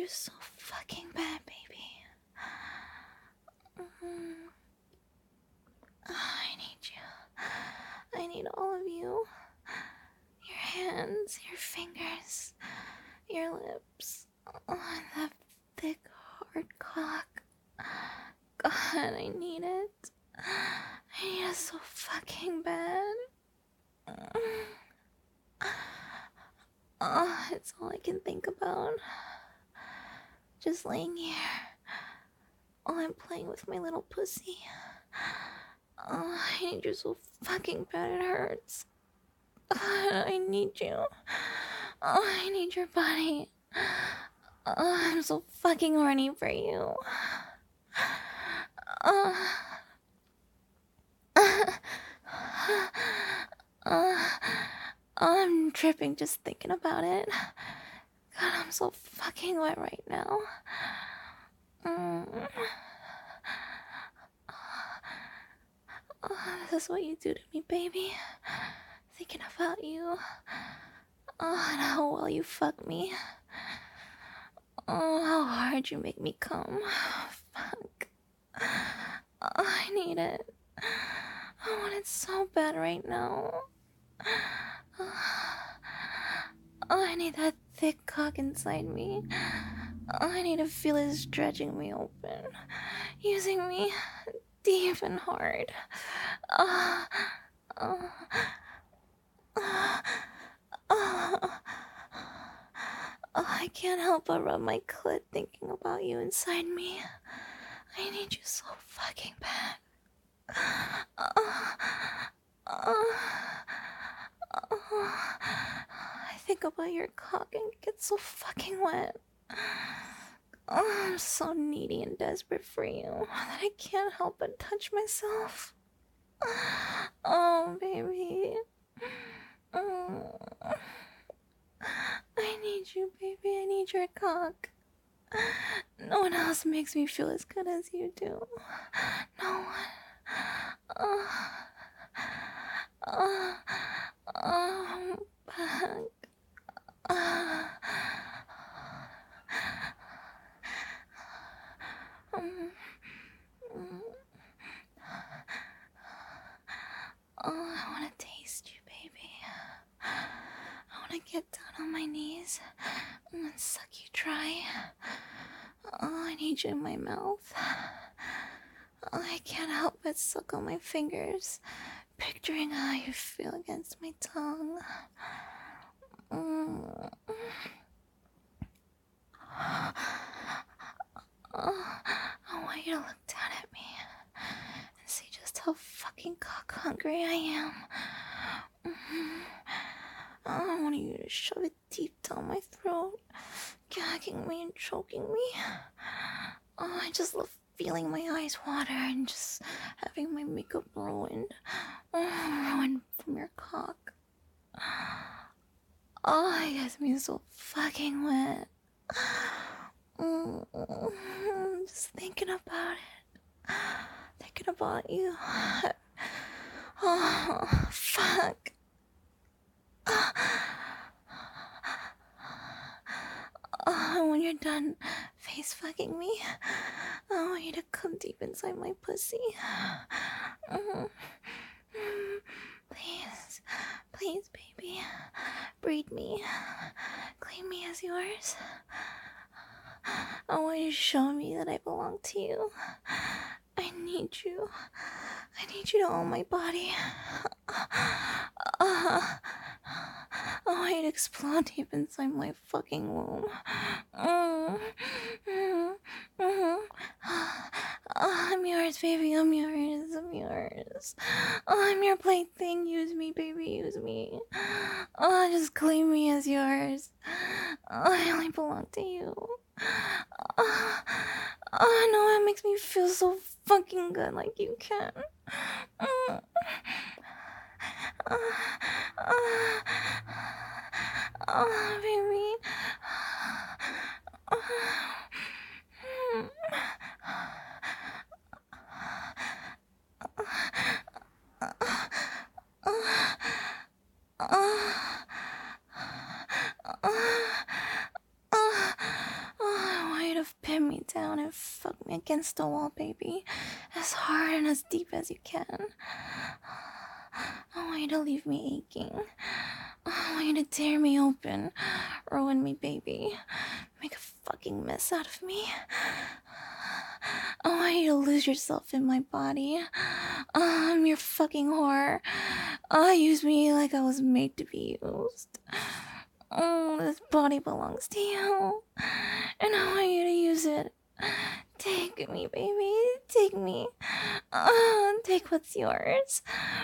you so fucking bad, baby. I need you. I need all of you. Your hands, your fingers, your lips. Oh, that thick, hard cock. God, I need it. I need it so fucking bad. Oh, it's all I can think about. Just laying here while I'm playing with my little pussy. Oh, I need you so fucking bad it hurts. God, I need you. Oh, I need your body. Oh, I'm so fucking horny for you. I'm tripping just thinking about it. God, I'm so fucking wet right now. This is what you do to me, baby. Thinking about you. Oh, and how well you fuck me. Oh, how hard you make me come. Fuck. Oh, I need it. I want it so bad right now. Oh, I need that thick cock inside me. Oh, I need to feel it stretching me open, using me deep and hard. Oh, oh, oh, oh. Oh, I can't help but rub my clit thinking about you inside me. I need you so fucking bad. I think about your cock and it gets so fucking wet. I'm so needy and desperate for you that I can't help but touch myself. Oh, baby. I need you, baby. I need your cock. No one else makes me feel as good as you do. No one. Back. I want to taste you, baby. I want to get down on my knees and suck you dry. Oh, I need you in my mouth. Oh, I can't help but suck on my fingers, picturing how you feel against my tongue. I want you to look down at me and see just how fucking cock hungry I am. I want you to shove it deep down my throat, gagging me and choking me. Oh, I just love feeling my eyes water and just having my makeup ruined. Ruined from your cock. Oh, it gets me so fucking wet. Just thinking about it. Thinking about you. Oh, fuck. Oh, when you're done face fucking me, I want you to come deep inside my pussy. Please, please, baby, breed me, claim me as yours. I want you to show me that I belong to you. I need you. I need you to own my body. I want you to explode deep inside my fucking womb. I'm yours, baby. I'm yours. I'm yours. Oh, I'm your plaything. Use me, baby. Use me. Oh, just claim me as yours. I only belong to you. Oh, no, it makes me feel so fucking good like you can. Oh, baby. I to fuck me against the wall, baby. As hard and as deep as you can. I want you to leave me aching. I want you to tear me open. Ruin me, baby. Make a fucking mess out of me. I want you to lose yourself in my body. I'm your fucking whore. Use me like I was made to be used. This body belongs to you. And I want you to use it. Take me, baby. Take me. Take what's yours.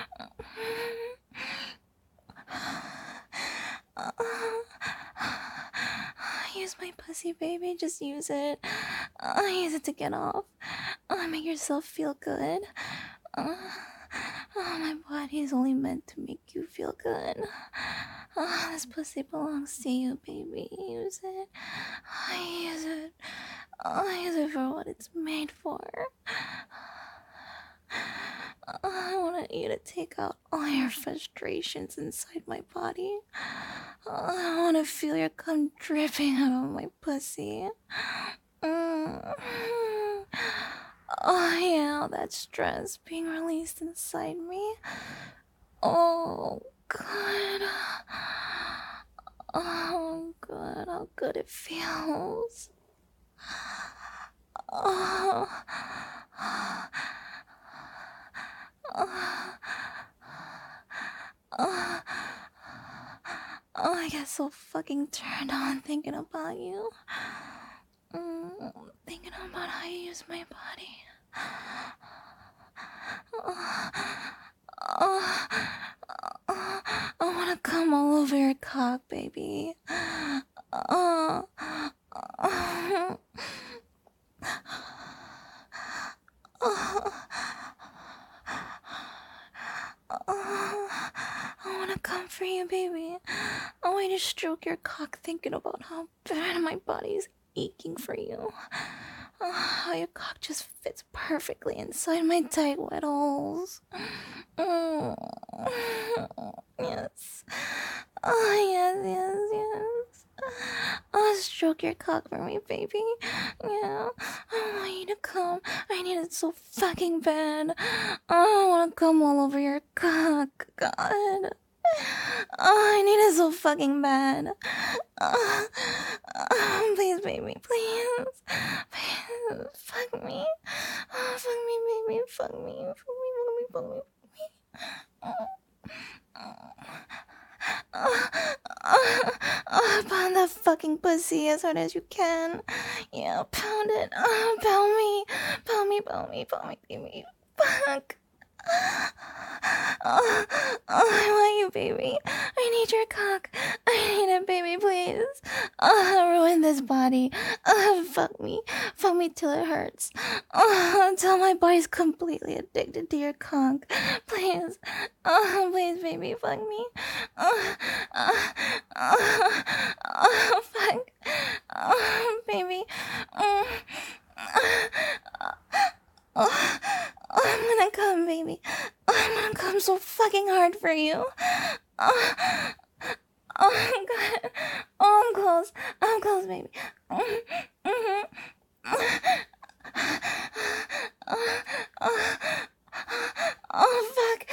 Use my pussy, baby. Just use it. Use it to get off. Make yourself feel good. My body is only meant to make you feel good. This pussy belongs to you, baby. Use it. Use it. Use it for what it's made for. I want you to take out all your frustrations inside my body. I want to feel your cum dripping out of my pussy. Oh yeah, all that stress being released inside me. Oh good. Oh good, how good it feels. Oh. I get so fucking turned on thinking about you. Thinking about how you use my body. I wanna come all over your cock, baby. I wanna come for you, baby. I want you to stroke your cock thinking about how bad my body is aching for you. How your cock just fits perfectly inside my tight wet holes. Yes. Yes. Stroke your cock for me, baby. Yeah. I want you to come. I need it so fucking bad. I wanna come all over your cock. God. I need it so fucking bad. Please, baby, please. Please, fuck me. Fuck me, baby. Fuck me. Fuck me. Pound that fucking pussy as hard as you can. Yeah, pound it. Pound me. Pound me, baby. Fuck. I want you, baby. I need your cock. I need it, baby, please. Ruin this body. Fuck me. Fuck me till it hurts. Until my body's completely addicted to your cock. Please. Please, baby, fuck me. Fuck. Baby. I'm gonna come, baby. I'm gonna come so fucking hard for you. Oh, God. Oh, I'm close, baby. Oh, fuck.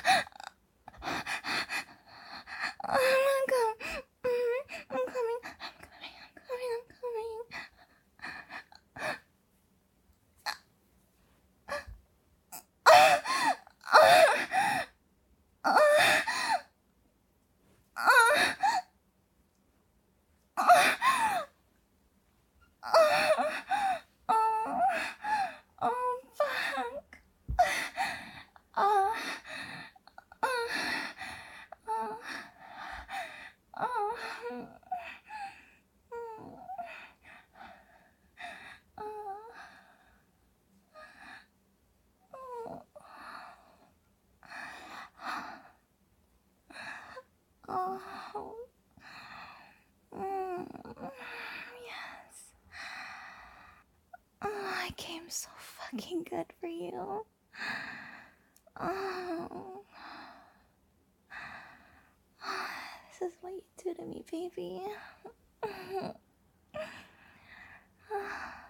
I'm gonna come. I'm coming. Oh, fuck. Oh, yes. I came so fucking good for you. Oh. This is what you do to me, baby.